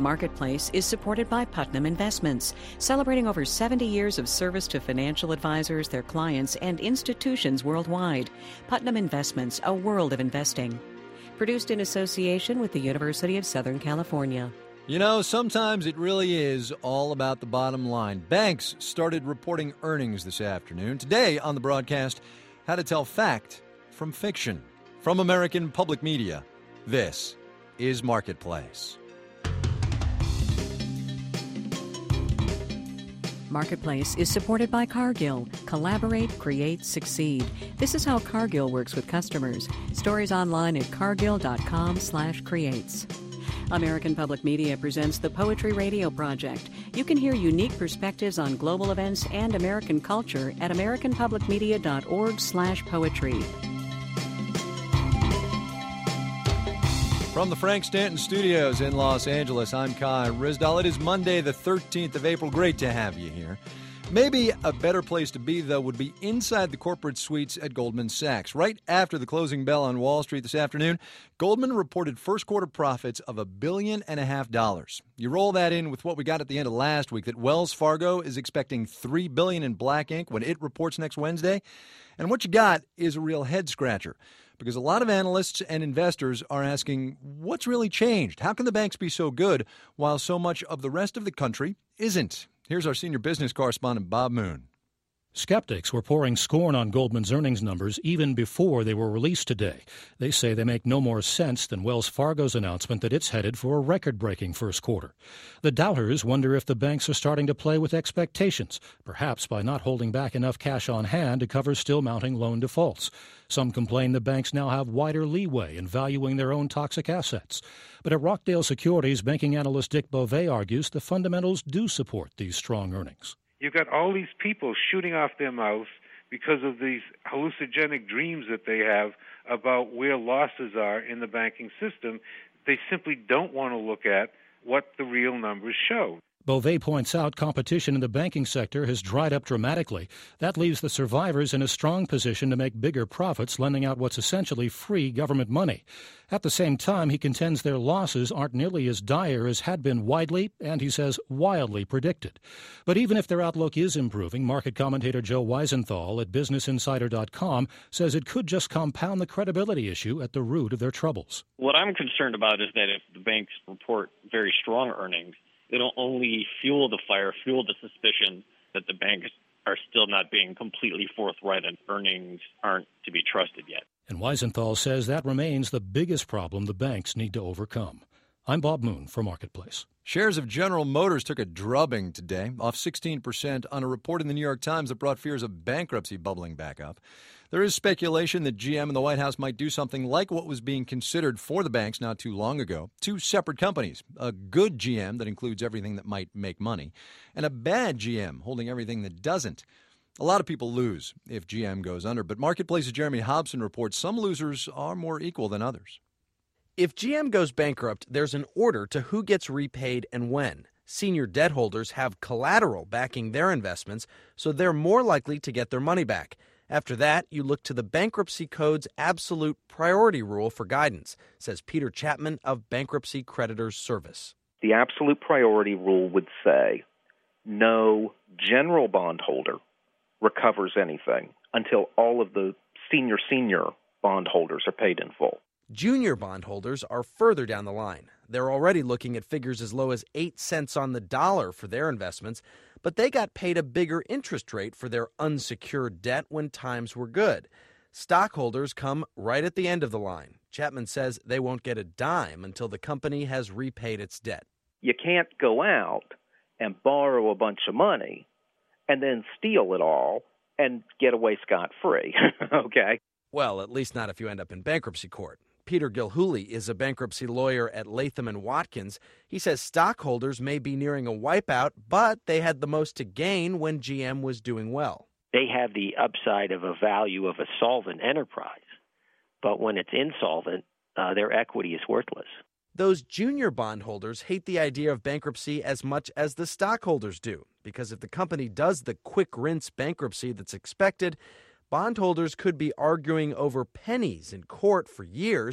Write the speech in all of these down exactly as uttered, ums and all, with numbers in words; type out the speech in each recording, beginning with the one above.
Marketplace is supported by Putnam Investments, celebrating over seventy years of service to financial advisors, their clients, and institutions worldwide. Putnam Investments, a world of investing. Produced in association with the University of Southern California. You know, sometimes it really is all about the bottom line. Banks started reporting earnings this afternoon. Today on the broadcast, how to tell fact from fiction. From American Public Media, this is Marketplace. Marketplace is supported by Cargill. Collaborate, create, succeed. This is how Cargill works with customers. Stories online at cargill.com slash creates. American Public Media presents the Poetry Radio Project. You can hear unique perspectives on global events and American culture at americanpublicmedia.org slash poetry. From the Frank Stanton Studios in Los Angeles, I'm Kai Ryssdal. It is Monday, the thirteenth of April. Great to have you here. Maybe a better place to be, though, would be inside the corporate suites at Goldman Sachs. Right after the closing bell on Wall Street this afternoon, Goldman reported first quarter profits of a billion and a half dollars. You roll that in with what we got at the end of last week, that Wells Fargo is expecting three billion dollars in black ink when it reports next Wednesday. And what you got is a real head-scratcher, because a lot of analysts and investors are asking, what's really changed? How can the banks be so good while so much of the rest of the country isn't? Here's our senior business correspondent, Bob Moon. Skeptics were pouring scorn on Goldman's earnings numbers even before they were released today. They say they make no more sense than Wells Fargo's announcement that it's headed for a record-breaking first quarter. The doubters wonder if the banks are starting to play with expectations, perhaps by not holding back enough cash on hand to cover still mounting loan defaults. Some complain the banks now have wider leeway in valuing their own toxic assets. But at Rockdale Securities, banking analyst Dick Beauvais argues the fundamentals do support these strong earnings. You've got all these people shooting off their mouths because of these hallucinogenic dreams that they have about where losses are in the banking system. They simply don't want to look at what the real numbers show. Beauvais points out competition in the banking sector has dried up dramatically. That leaves the survivors in a strong position to make bigger profits, lending out what's essentially free government money. At the same time, he contends their losses aren't nearly as dire as had been widely, and he says wildly, predicted. But even if their outlook is improving, market commentator Joe Weisenthal at business insider dot com says it could just compound the credibility issue at the root of their troubles. What I'm concerned about is that if the banks report very strong earnings, it'll only fuel the fire, fuel the suspicion that the banks are still not being completely forthright and earnings aren't to be trusted yet. And Weisenthal says that remains the biggest problem the banks need to overcome. I'm Bob Moon for Marketplace. Shares of General Motors took a drubbing today, off sixteen percent on a report in the New York Times that brought fears of bankruptcy bubbling back up. There is speculation that G M and the White House might do something like what was being considered for the banks not too long ago. Two separate companies, a good G M that includes everything that might make money, and a bad G M holding everything that doesn't. A lot of people lose if G M goes under, but Marketplace's Jeremy Hobson reports some losers are more equal than others. If G M goes bankrupt, there's an order to who gets repaid and when. Senior debt holders have collateral backing their investments, so they're more likely to get their money back. After that, you look to the Bankruptcy Code's absolute priority rule for guidance, says Peter Chapman of Bankruptcy Creditors Service. The absolute priority rule would say no general bondholder recovers anything until all of the senior senior bondholders are paid in full. Junior bondholders are further down the line. They're already looking at figures as low as eight cents on the dollar for their investments, but they got paid a bigger interest rate for their unsecured debt when times were good. Stockholders come right at the end of the line. Chapman says they won't get a dime until the company has repaid its debt. You can't go out and borrow a bunch of money and then steal it all and get away scot-free, okay? Well, at least not if you end up in bankruptcy court. Peter Gilhooly is a bankruptcy lawyer at Latham and Watkins. He says stockholders may be nearing a wipeout, but they had the most to gain when G M was doing well. They have the upside of a value of a solvent enterprise, but when it's insolvent, uh, their equity is worthless. Those junior bondholders hate the idea of bankruptcy as much as the stockholders do, because if the company does the quick rinse bankruptcy that's expected, bondholders could be arguing over pennies in court for years,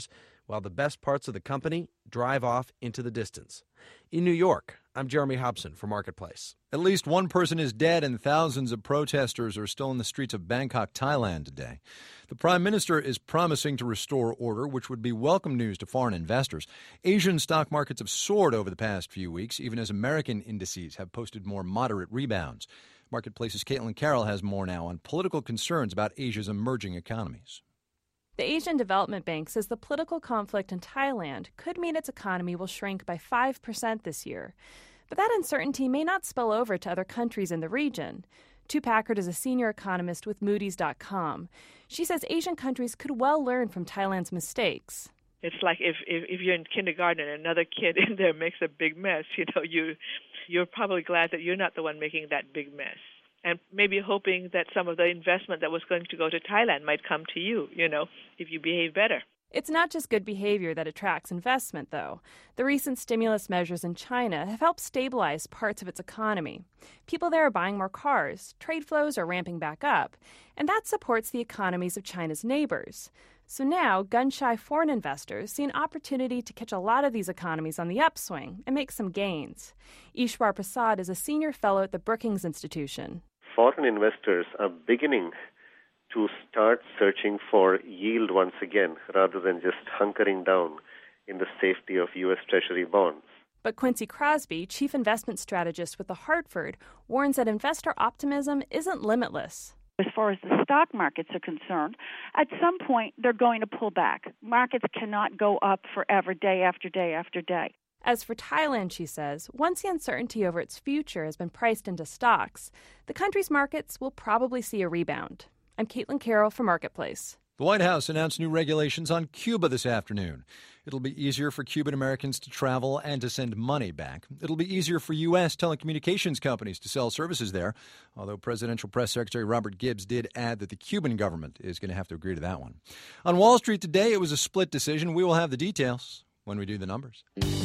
while the best parts of the company drive off into the distance. In New York, I'm Jeremy Hobson for Marketplace. At least one person is dead and thousands of protesters are still in the streets of Bangkok, Thailand today. The Prime Minister is promising to restore order, which would be welcome news to foreign investors. Asian stock markets have soared over the past few weeks, even as American indices have posted more moderate rebounds. Marketplace's Caitlin Carroll has more now on political concerns about Asia's emerging economies. The Asian Development Bank says the political conflict in Thailand could mean its economy will shrink by five percent this year. But that uncertainty may not spill over to other countries in the region. Tu Packard is a senior economist with Moody's dot com. She says Asian countries could well learn from Thailand's mistakes. It's like if, if, if you're in kindergarten and another kid in there makes a big mess, you know, you, you're probably glad that you're not the one making that big mess. And maybe hoping that some of the investment that was going to go to Thailand might come to you, you know, if you behave better. It's not just good behavior that attracts investment, though. The recent stimulus measures in China have helped stabilize parts of its economy. People there are buying more cars, trade flows are ramping back up, and that supports the economies of China's neighbors. So now, gun-shy foreign investors see an opportunity to catch a lot of these economies on the upswing and make some gains. Ishwar Prasad is a senior fellow at the Brookings Institution. Foreign investors are beginning to start searching for yield once again, rather than just hunkering down in the safety of U S Treasury bonds. But Quincy Crosby, chief investment strategist with The Hartford, warns that investor optimism isn't limitless. As far as the stock markets are concerned, at some point they're going to pull back. Markets cannot go up forever, day after day after day. As for Thailand, she says, once the uncertainty over its future has been priced into stocks, the country's markets will probably see a rebound. I'm Caitlin Carroll for Marketplace. The White House announced new regulations on Cuba this afternoon. It'll be easier for Cuban Americans to travel and to send money back. It'll be easier for U S telecommunications companies to sell services there, although Presidential Press Secretary Robert Gibbs did add that the Cuban government is going to have to agree to that one. On Wall Street today, it was a split decision. We will have the details when we do the numbers.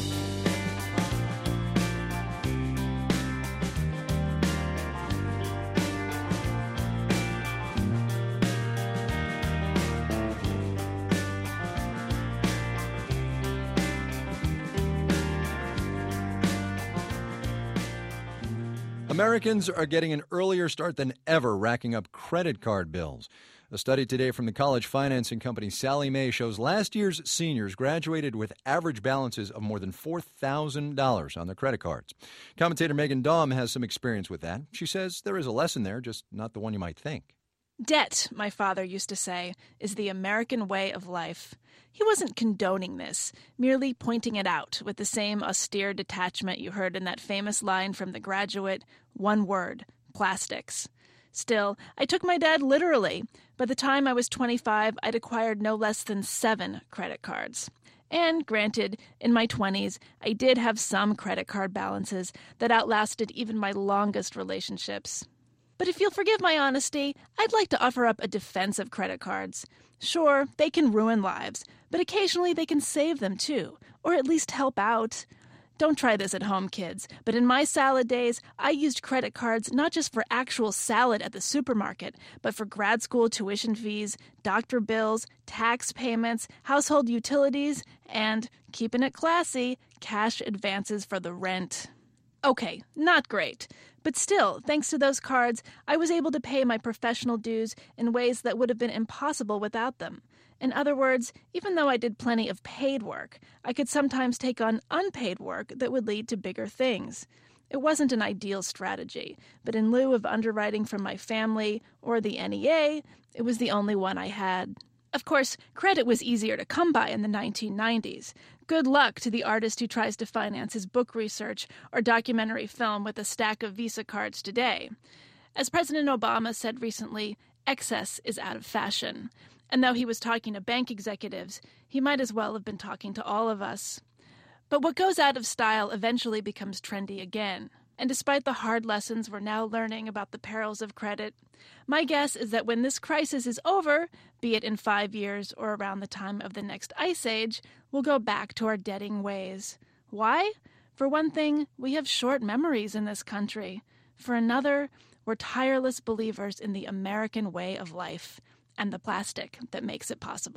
Americans are getting an earlier start than ever racking up credit card bills. A study today from the college financing company Sallie Mae shows last year's seniors graduated with average balances of more than four thousand dollars on their credit cards. Commentator Megan Daum has some experience with that. She says there is a lesson there, just not the one you might think. Debt, my father used to say, is the American way of life. He wasn't condoning this, merely pointing it out with the same austere detachment you heard in that famous line from The Graduate, one word, plastics. Still, I took my dad literally. By the time I was twenty-five, I'd acquired no less than seven credit cards. And granted, in my twenties, I did have some credit card balances that outlasted even my longest relationships. But if you'll forgive my honesty, I'd like to offer up a defense of credit cards. Sure, they can ruin lives, but occasionally they can save them too, or at least help out. Don't try this at home, kids, but in my salad days, I used credit cards not just for actual salad at the supermarket, but for grad school tuition fees, doctor bills, tax payments, household utilities, and, keeping it classy, cash advances for the rent. Okay, not great. But still, thanks to those cards, I was able to pay my professional dues in ways that would have been impossible without them. In other words, even though I did plenty of paid work, I could sometimes take on unpaid work that would lead to bigger things. It wasn't an ideal strategy, but in lieu of underwriting from my family or the N E A, it was the only one I had. Of course, credit was easier to come by in the nineteen nineties. Good luck to the artist who tries to finance his book research or documentary film with a stack of Visa cards today. As President Obama said recently, excess is out of fashion. And though he was talking to bank executives, he might as well have been talking to all of us. But what goes out of style eventually becomes trendy again. And despite the hard lessons we're now learning about the perils of credit, my guess is that when this crisis is over, be it in five years or around the time of the next ice age, we'll go back to our debting ways. Why? For one thing, we have short memories in this country. For another, we're tireless believers in the American way of life and the plastic that makes it possible.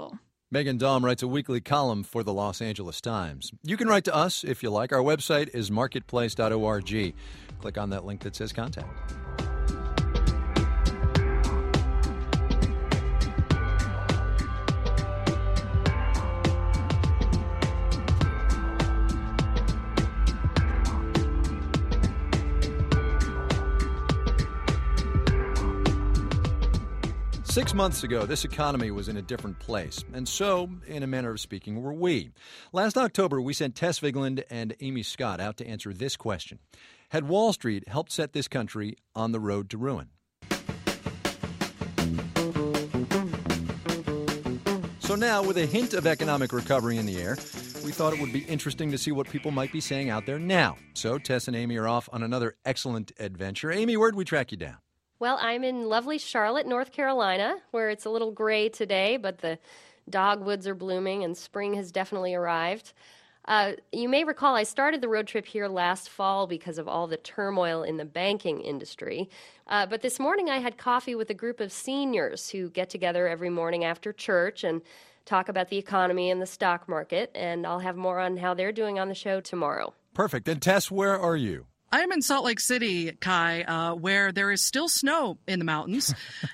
Megan Daum writes a weekly column for the Los Angeles Times. You can write to us if you like. Our website is marketplace dot org. Click on that link that says contact. Six months ago, this economy was in a different place, and so, in a manner of speaking, were we. Last October, we sent Tess Vigland and Amy Scott out to answer this question. Had Wall Street helped set this country on the road to ruin? So now, with a hint of economic recovery in the air, we thought it would be interesting to see what people might be saying out there now. So Tess and Amy are off on another excellent adventure. Amy, where'd we track you down? Well, I'm in lovely Charlotte, North Carolina, where it's a little gray today, but the dogwoods are blooming and spring has definitely arrived. Uh, you may recall I started the road trip here last fall because of all the turmoil in the banking industry. Uh, but this morning I had coffee with a group of seniors who get together every morning after church and talk about the economy and the stock market, and I'll have more on how they're doing on the show tomorrow. Perfect. And Tess, where are you? I'm in Salt Lake City, Kai, uh, where there is still snow in the mountains.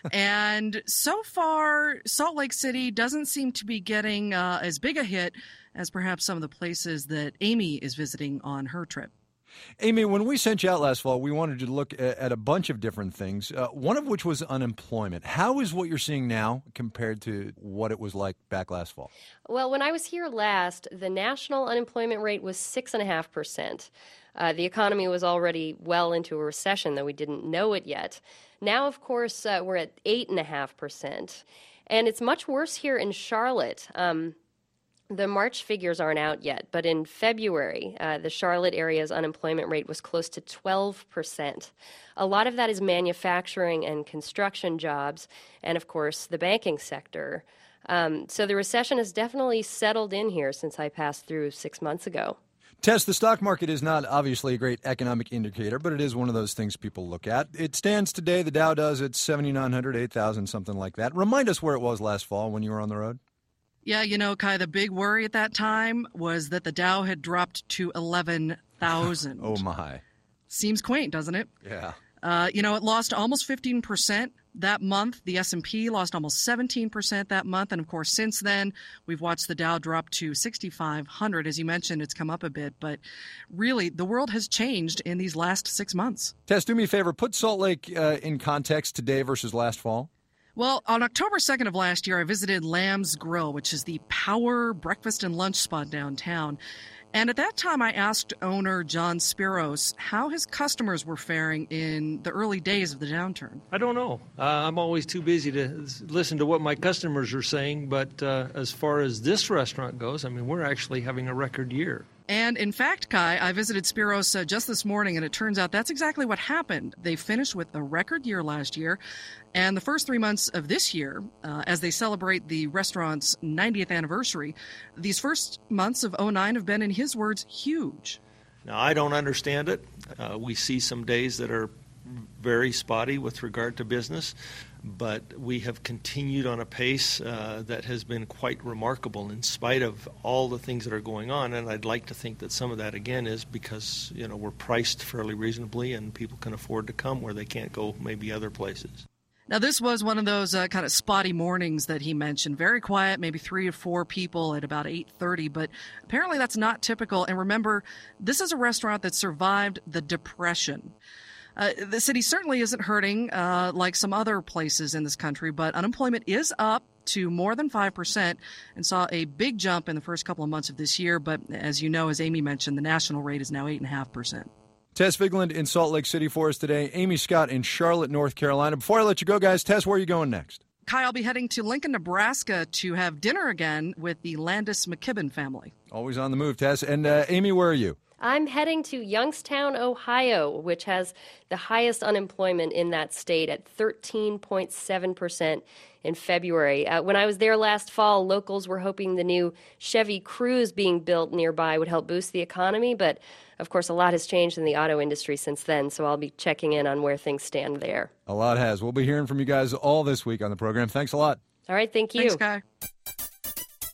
And so far, Salt Lake City doesn't seem to be getting uh, as big a hit as perhaps some of the places that Amy is visiting on her trip. Amy, when we sent you out last fall, we wanted you to look at a bunch of different things, uh, one of which was unemployment. How is what you're seeing now compared to what it was like back last fall? Well, when I was here last, the national unemployment rate was six point five percent. Uh, the economy was already well into a recession, though we didn't know it yet. Now, of course, uh, we're at eight point five percent. And it's much worse here in Charlotte. Um, the March figures aren't out yet, but in February, uh, the Charlotte area's unemployment rate was close to twelve percent. A lot of that is manufacturing and construction jobs, and, of course, the banking sector. Um, so the recession has definitely settled in here since I passed through six months ago. Tess, the stock market is not obviously a great economic indicator, but it is one of those things people look at. It stands today, the Dow does, at seventy-nine hundred, eight thousand, something like that. Remind us where it was last fall when you were on the road. Yeah, you know, Kai, the big worry at that time was that the Dow had dropped to eleven thousand. Oh, my. Seems quaint, doesn't it? Yeah. Uh, you know, it lost almost fifteen percent that month. The S and P lost almost seventeen percent that month. And, of course, since then, we've watched the Dow drop to sixty-five hundred. As you mentioned, it's come up a bit. But really, the world has changed in these last six months. Tess, do me a favor. Put Salt Lake uh, in context today versus last fall. Well, on October second of last year, I visited Lamb's Grill, which is the power breakfast and lunch spot downtown. And at that time, I asked owner John Spiros how his customers were faring in the early days of the downturn. I don't know. Uh, I'm always too busy to listen to what my customers are saying. But uh, as far as this restaurant goes, I mean, we're actually having a record year. And in fact, Kai, I visited Spiros uh, just this morning, and it turns out that's exactly what happened. They finished with a record year last year. And the first three months of this year, uh, as they celebrate the restaurant's ninetieth anniversary, these first months of oh nine have been, in his words, huge. Now, I don't understand it. Uh, we see some days that are very spotty with regard to business, but we have continued on a pace uh, that has been quite remarkable in spite of all the things that are going on. And I'd like to think that some of that, again, is because, you know, we're priced fairly reasonably and people can afford to come where they can't go maybe other places. Now, this was one of those uh, kind of spotty mornings that he mentioned. Very quiet, maybe three or four people at about eight thirty, but apparently that's not typical. And remember, this is a restaurant that survived the Depression. Uh, the city certainly isn't hurting uh, like some other places in this country, but unemployment is up to more than five percent and saw a big jump in the first couple of months of this year. But as you know, as Amy mentioned, the national rate is now eight point five percent. Tess Vigland in Salt Lake City for us today. Amy Scott in Charlotte, North Carolina. Before I let you go, guys, Tess, where are you going next? Kai, I'll be heading to Lincoln, Nebraska to have dinner again with the Landis McKibben family. Always on the move, Tess. And uh, Amy, where are you? I'm heading to Youngstown, Ohio, which has the highest unemployment in that state at thirteen point seven percent in February. Uh, when I was there last fall, locals were hoping the new Chevy Cruze being built nearby would help boost the economy, but of course a lot has changed in the auto industry since then, so I'll be checking in on where things stand there. A lot has. We'll be hearing from you guys all this week on the program. Thanks a lot. All right, thank you. Thanks, Kai.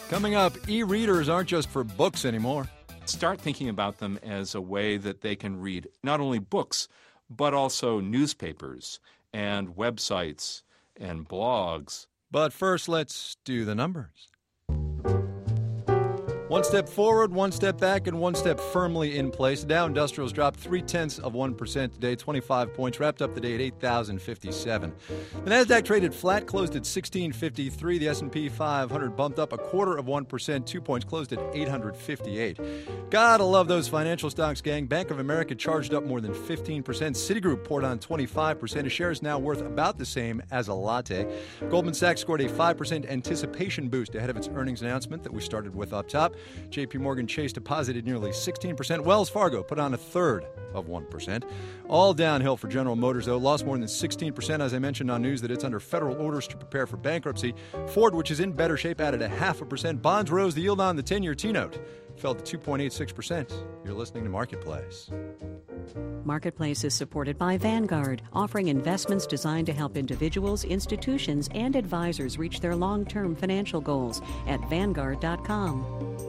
Coming up, e-readers aren't just for books anymore. Start thinking about them as a way that they can read not only books, but also newspapers and websites and blogs. But first, let's do the numbers. One step forward, one step back, and one step firmly in place. The Dow Industrials dropped three-tenths of one percent today, twenty-five points, wrapped up the day at eight thousand fifty-seven. The Nasdaq traded flat, closed at sixteen fifty-three. The S and P five hundred bumped up a quarter of one percent, two points, closed at eight hundred fifty-eight. Gotta love those financial stocks, gang. Bank of America charged up more than fifteen percent. Citigroup poured on twenty-five percent. A share is now worth about the same as a latte. Goldman Sachs scored a five percent anticipation boost ahead of its earnings announcement that we started with up top. J P Morgan Chase deposited nearly sixteen percent. Wells Fargo put on a third of one percent. All downhill for General Motors, though. Lost more than sixteen percent, as I mentioned on news that it's under federal orders to prepare for bankruptcy. Ford, which is in better shape, added a half a percent. Bonds rose. The yield on the ten-year T-note fell to two point eight six percent. You're listening to Marketplace. Marketplace is supported by Vanguard, offering investments designed to help individuals, institutions, and advisors reach their long-term financial goals at Vanguard dot com.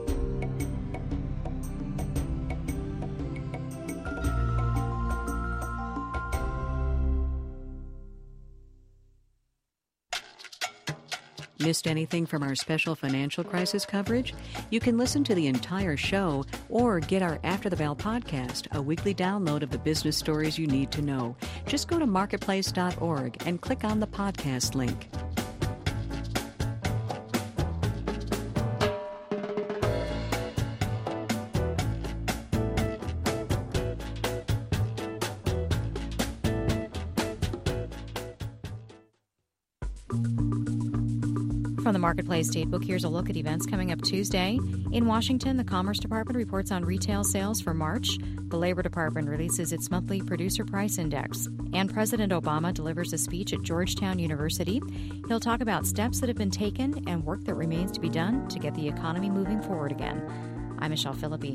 Missed anything from our special financial crisis coverage? You can listen to the entire show or get our After the Bell podcast, a weekly download of the business stories you need to know. Just go to marketplace dot org and click on the podcast link. From the Marketplace Datebook, here's a look at events coming up Tuesday. In Washington, the Commerce Department reports on retail sales for March. The Labor Department releases its monthly Producer Price Index. And President Obama delivers a speech at Georgetown University. He'll talk about steps that have been taken and work that remains to be done to get the economy moving forward again. I'm Michelle Philippi.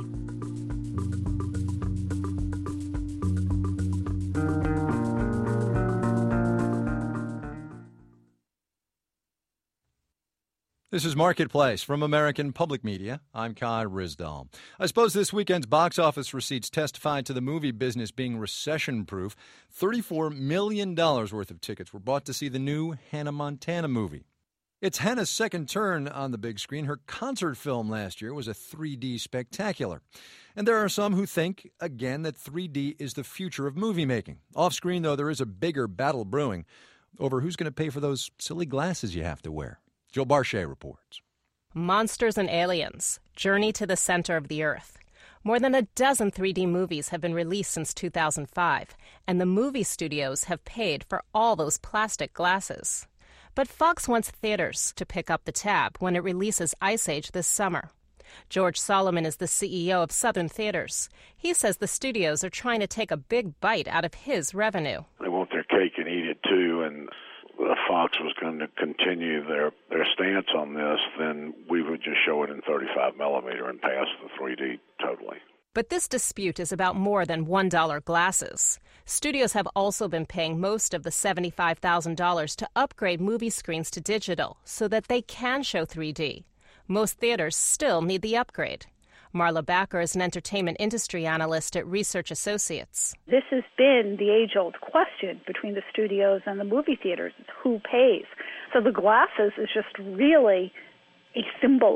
This is Marketplace from American Public Media. I'm Kai Ryssdal. I suppose this weekend's box office receipts testified to the movie business being recession-proof. thirty-four million dollars worth of tickets were bought to see the new Hannah Montana movie. It's Hannah's second turn on the big screen. Her concert film last year was a three D spectacular. And there are some who think, again, that three D is the future of movie making. Off-screen, though, there is a bigger battle brewing over who's going to pay for those silly glasses you have to wear. Jill Barchet reports. Monsters and Aliens, Journey to the Center of the Earth. More than a dozen three D movies have been released since two thousand five, and the movie studios have paid for all those plastic glasses. But Fox wants theaters to pick up the tab when it releases Ice Age this summer. George Solomon is the C E O of Southern Theaters. He says the studios are trying to take a big bite out of his revenue. They want their cake and eat it too, and if Fox was going to continue their, their stance on this, then we would just show it in thirty-five millimeter and pass the three D totally. But this dispute is about more than one dollar glasses. Studios have also been paying most of the seventy-five thousand dollars to upgrade movie screens to digital so that they can show three D. Most theaters still need the upgrade. Marla Backer is an entertainment industry analyst at Research Associates. This has been the age-old question between the studios and the movie theaters. It's who pays. So the glasses is just really a symbol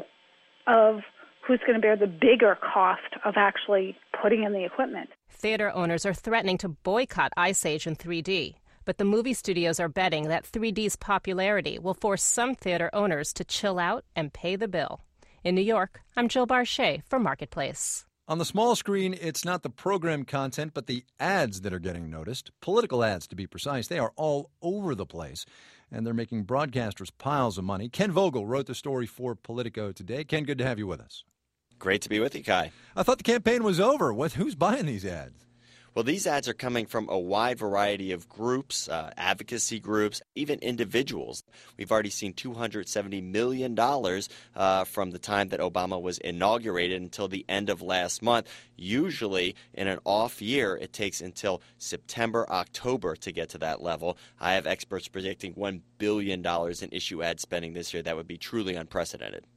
of who's going to bear the bigger cost of actually putting in the equipment. Theater owners are threatening to boycott Ice Age in three D. But the movie studios are betting that three D's popularity will force some theater owners to chill out and pay the bill. In New York, I'm Jill Barchet for Marketplace. On the small screen, it's not the program content, but the ads that are getting noticed. Political ads, to be precise. They are all over the place, and they're making broadcasters piles of money. Ken Vogel wrote the story for Politico today. Ken, good to have you with us. Great to be with you, Kai. I thought the campaign was over. What, who's buying these ads? Well, these ads are coming from a wide variety of groups, uh, advocacy groups, even individuals. We've already seen two hundred seventy million dollars uh, from the time that Obama was inaugurated until the end of last month. Usually, in an off year, it takes until September, October to get to that level. I have experts predicting one billion dollars in issue ad spending this year. That would be truly unprecedented.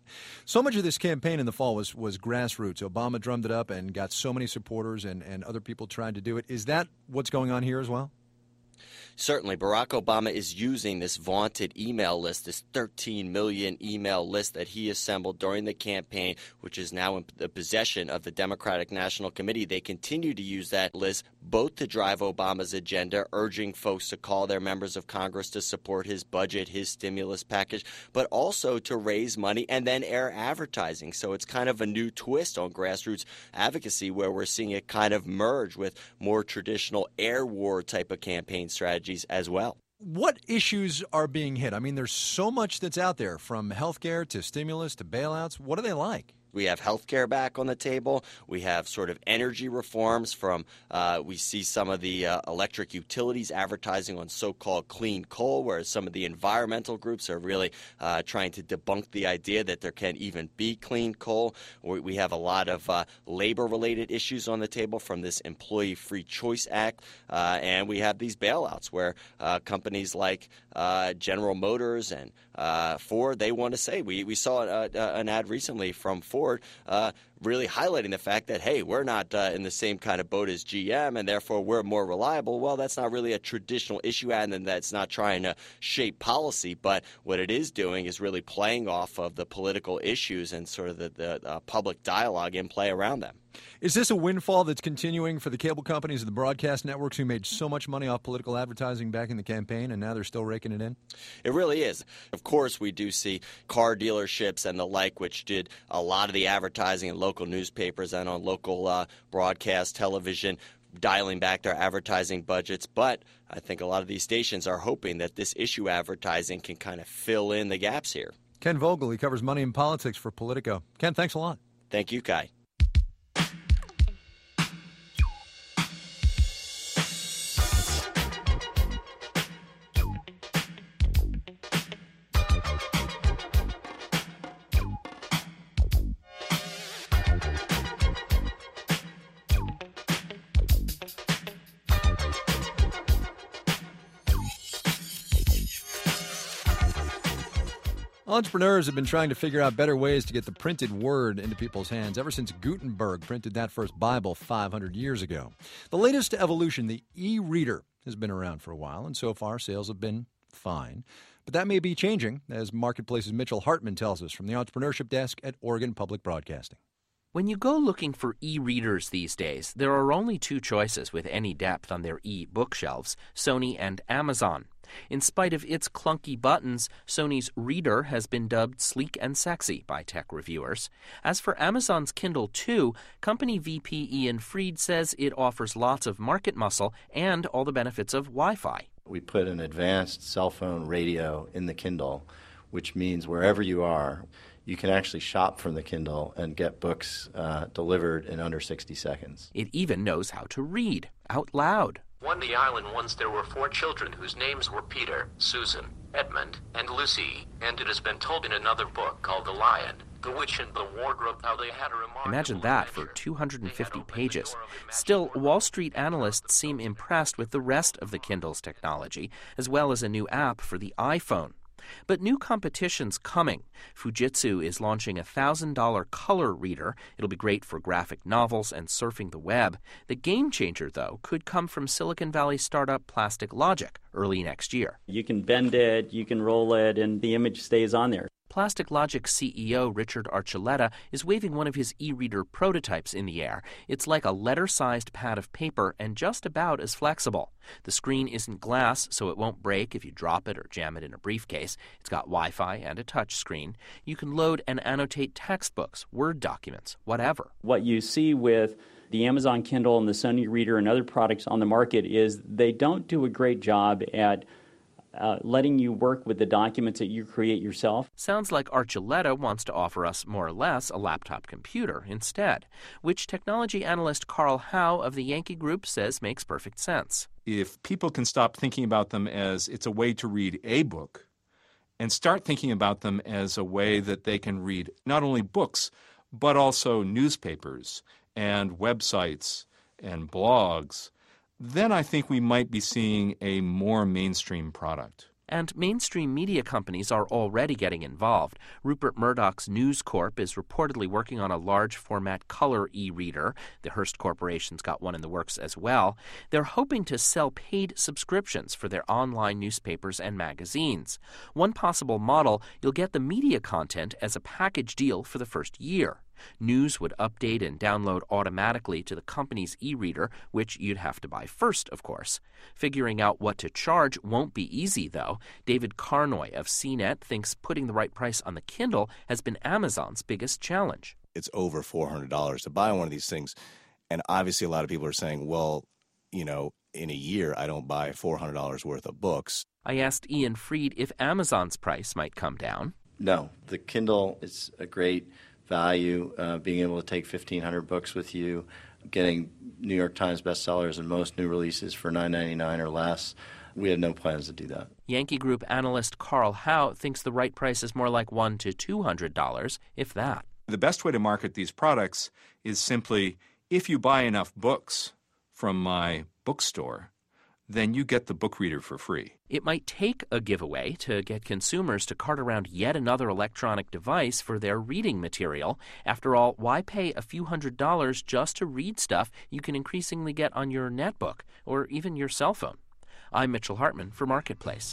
So much of this campaign in the fall was, was grassroots. Obama drummed it up and got so many supporters, and, and other people tried to do it. Is that what's going on here as well? Certainly, Barack Obama is using this vaunted email list, this thirteen million email list that he assembled during the campaign, which is now in the possession of the Democratic National Committee. They continue to use that list both to drive Obama's agenda, urging folks to call their members of Congress to support his budget, his stimulus package, but also to raise money and then air advertising. So it's kind of a new twist on grassroots advocacy where we're seeing it kind of merge with more traditional air war type of campaign strategies as well. What issues are being hit? I mean, there's so much that's out there, from healthcare to stimulus to bailouts. What are they like? We have health care back on the table. We have sort of energy reforms from uh, – we see some of the uh, electric utilities advertising on so-called clean coal, whereas some of the environmental groups are really uh, trying to debunk the idea that there can even be clean coal. We, we have a lot of uh, labor-related issues on the table from this Employee Free Choice Act, uh, and we have these bailouts where uh, companies like uh, General Motors and uh, Ford, they want to say – we we saw uh, uh, an ad recently from Ford Uh, really highlighting the fact that, hey, we're not uh, in the same kind of boat as G M, and therefore we're more reliable. Well, that's not really a traditional issue, and then that's not trying to shape policy, but what it is doing is really playing off of the political issues and sort of the, the uh, public dialogue in play around them. Is this a windfall that's continuing for the cable companies and the broadcast networks who made so much money off political advertising back in the campaign, and now they're still raking it in? It really is. Of course, we do see car dealerships and the like, which did a lot of the advertising in local newspapers and on local uh, broadcast television, dialing back their advertising budgets. But I think a lot of these stations are hoping that this issue advertising can kind of fill in the gaps here. Ken Vogel, he covers money and politics for Politico. Ken, thanks a lot. Thank you, Kai. Entrepreneurs have been trying to figure out better ways to get the printed word into people's hands ever since Gutenberg printed that first Bible five hundred years ago. The latest evolution, the e-reader, has been around for a while, and so far sales have been fine. But that may be changing, as Marketplace's Mitchell Hartman tells us from the Entrepreneurship Desk at Oregon Public Broadcasting. When you go looking for e-readers these days, there are only two choices with any depth on their e-bookshelves, Sony and Amazon. In spite of its clunky buttons, Sony's Reader has been dubbed sleek and sexy by tech reviewers. As for Amazon's Kindle two, company V P Ian Freed says it offers lots of market muscle and all the benefits of Wi-Fi. We put an advanced cell phone radio in the Kindle, which means wherever you are, you can actually shop from the Kindle and get books uh, delivered in under sixty seconds. It even knows how to read out loud. On the island once there were four children whose names were Peter, Susan, Edmund, and Lucy, and it has been told in another book called The Lion, the Witch and the Wardrobe, how they had a remarkable Imagine that for two hundred fifty pages. Still, Wall Street analysts seem impressed with the rest of the Kindle's technology, as well as a new app for the iPhone. But new competition's coming. Fujitsu is launching a one thousand dollars color reader. It'll be great for graphic novels and surfing the web. The game changer, though, could come from Silicon Valley startup Plastic Logic early next year. You can bend it, you can roll it, and the image stays on there. Plastic Logic C E O Richard Archuleta is waving one of his e-reader prototypes in the air. It's like a letter-sized pad of paper and just about as flexible. The screen isn't glass, so it won't break if you drop it or jam it in a briefcase. It's got Wi-Fi and a touch screen. You can load and annotate textbooks, Word documents, whatever. What you see with the Amazon Kindle and the Sony Reader and other products on the market is they don't do a great job at Uh, letting you work with the documents that you create yourself. Sounds like Archuleta wants to offer us more or less a laptop computer instead, which technology analyst Carl Howe of the Yankee Group says makes perfect sense. If people can stop thinking about them as it's a way to read a book and start thinking about them as a way that they can read not only books, but also newspapers and websites and blogs, then I think we might be seeing a more mainstream product. And mainstream media companies are already getting involved. Rupert Murdoch's News Corp is reportedly working on a large-format color e-reader. The Hearst Corporation's got one in the works as well. They're hoping to sell paid subscriptions for their online newspapers and magazines. One possible model, you'll get the media content as a package deal for the first year. News would update and download automatically to the company's e-reader, which you'd have to buy first, of course. Figuring out what to charge won't be easy, though. David Carnoy of C net thinks putting the right price on the Kindle has been Amazon's biggest challenge. It's over four hundred dollars to buy one of these things. And obviously a lot of people are saying, well, you know, in a year I don't buy four hundred dollars worth of books. I asked Ian Freed if Amazon's price might come down. No, the Kindle is a great value, uh, being able to take fifteen hundred books with you, getting New York Times bestsellers and most new releases for nine ninety-nine or less. We have no plans to do that. Yankee Group analyst Carl Howe thinks the right price is more like one hundred to two hundred dollars, if that. The best way to market these products is simply, if you buy enough books from my bookstore, then you get the book reader for free. It might take a giveaway to get consumers to cart around yet another electronic device for their reading material. After all, why pay a few hundred dollars just to read stuff you can increasingly get on your netbook or even your cell phone? I'm Mitchell Hartman for Marketplace.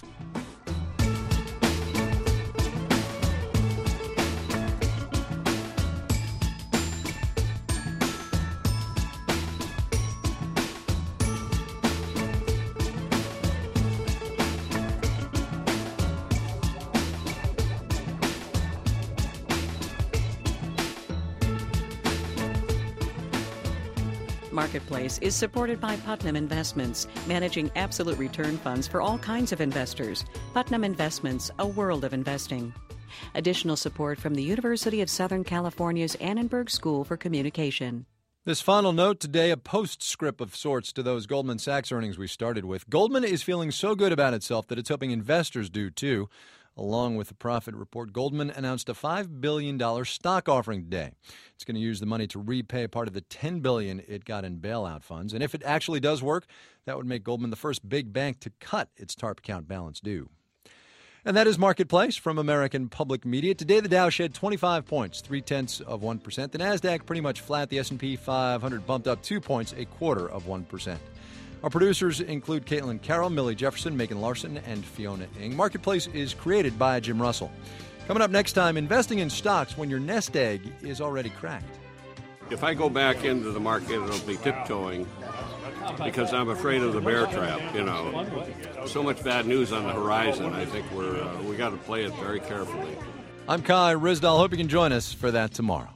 Marketplace is supported by Putnam Investments, managing absolute return funds for all kinds of investors. Putnam Investments, a world of investing. Additional support from the University of Southern California's Annenberg School for Communication. This final note today, a postscript of sorts to those Goldman Sachs earnings we started with. Goldman is feeling so good about itself that it's hoping investors do too. Along with the profit report, Goldman announced a five billion dollars stock offering today. It's going to use the money to repay part of the ten billion dollars it got in bailout funds. And if it actually does work, that would make Goldman the first big bank to cut its TARP account balance due. And that is Marketplace from American Public Media. Today, the Dow shed twenty-five points, three-tenths of one percent. The NASDAQ pretty much flat. The S and P five hundred bumped up two points, a quarter of one percent. Our producers include Caitlin Carroll, Millie Jefferson, Megan Larson, and Fiona Ng. Marketplace is created by Jim Russell. Coming up next time, investing in stocks when your nest egg is already cracked. If I go back into the market, it'll be tiptoeing because I'm afraid of the bear trap, you know. So much bad news on the horizon. I think we're uh, we got to play it very carefully. I'm Kai Ryssdal. Hope you can join us for that tomorrow.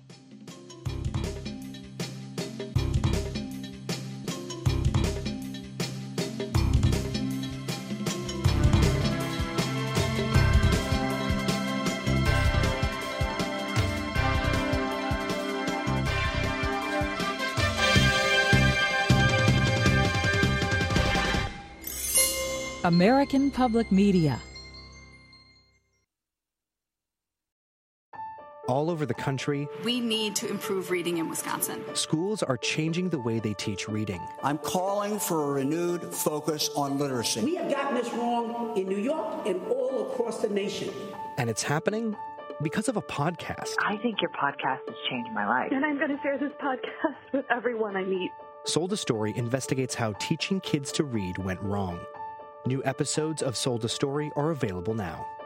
American Public Media. All over the country, we need to improve reading in Wisconsin. Schools are changing the way they teach reading. I'm calling for a renewed focus on literacy. We have gotten this wrong in New York and all across the nation. And it's happening because of a podcast. I think your podcast has changed my life. And I'm going to share this podcast with everyone I meet. Sold a Story investigates how teaching kids to read went wrong. New episodes of Sold a Story are available now.